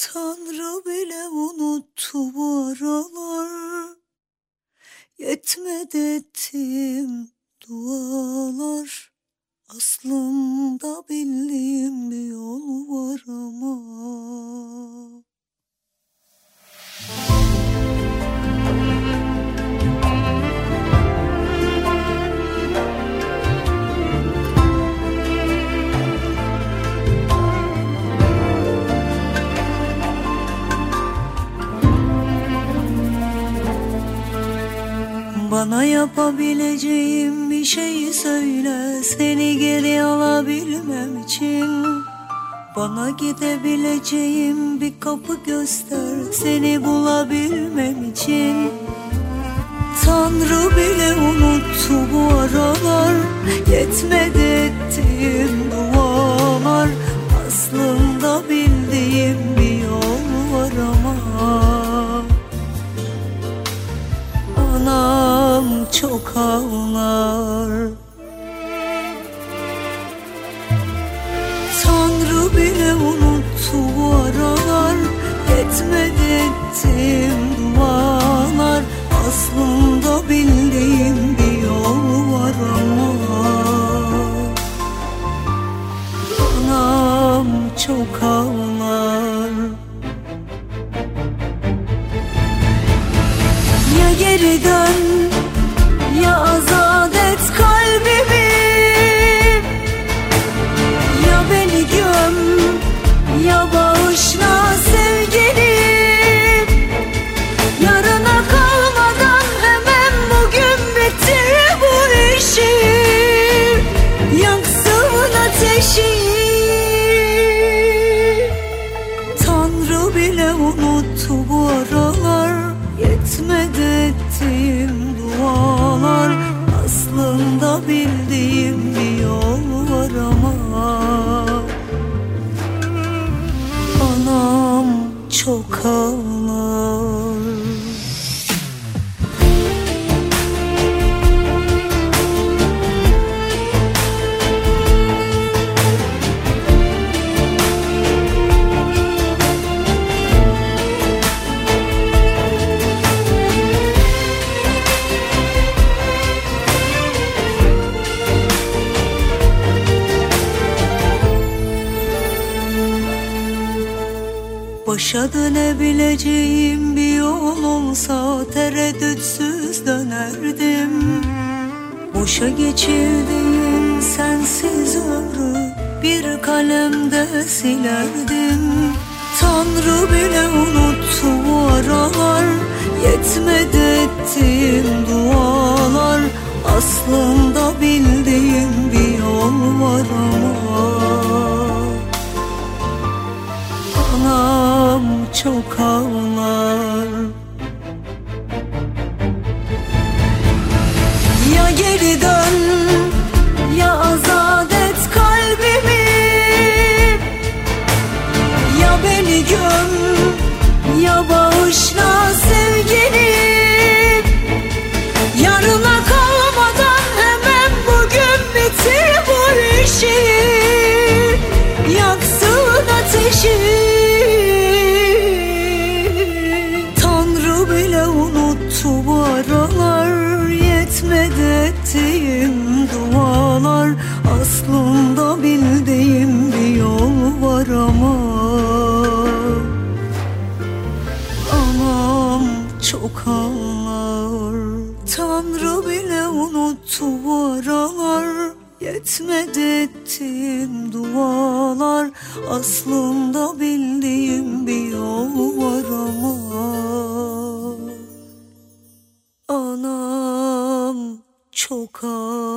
Tanrı bile unuttu bu aralar. Yetmedi ettiğim dualar. Aslında bildiğim bir yol var ama. Bana yapabileceğim bir şeyi söyle, seni geri alabilmem için. Bana gidebileceğim bir kapı göster, seni bulabilmem için. Tanrı bile unuttu bu aralar, yetmedi ettiğim dualar. Aslında bildiğim bir yol var ama. Anam çok ağlar. Tanrı bile unuttu bu aralar, yetmedi ettiğim dualar. Aslında bildiğim bir yol var ama. Anam çok ağlar. Ya geri dön, ya azat et kalbimi. Ya beni göm, ya bağışla sevgilim. Yarına kalmadan hemen bugün bitir bu işi. Yaksın ateşi. Tanrı bile unuttu bu aralar, yetmedi ettiğim dualar. Aslında bildiğim bir yol var ama. Anam çok ağlar. Başa dönebileceğim bir yol olsa tereddütsüz dönerdim. Boşa geçirdiğim sensiz ömrü bir kalemde silerdim. Tanrı bile unuttu bu aralar, yetmedi ettiğim dualar. Aslında bildiğim bir yol var ama. Anam çok ağlar. Ya geri dön, ya azat et kalbimi. Ya beni göm, ya bağışla sevgilim. Yarına kalmadan hemen bugün bitir bu işi. Yaksın ateşi. Bu aralar yetmedi ettiğim dualar. Aslında bildiğim bir yol var ama. Anam çok ağlar. Tanrı bile unuttu bu aralar, yetmedi ettiğim dualar. Aslında bildiğim bir yol var ama. Anam çok ağlar.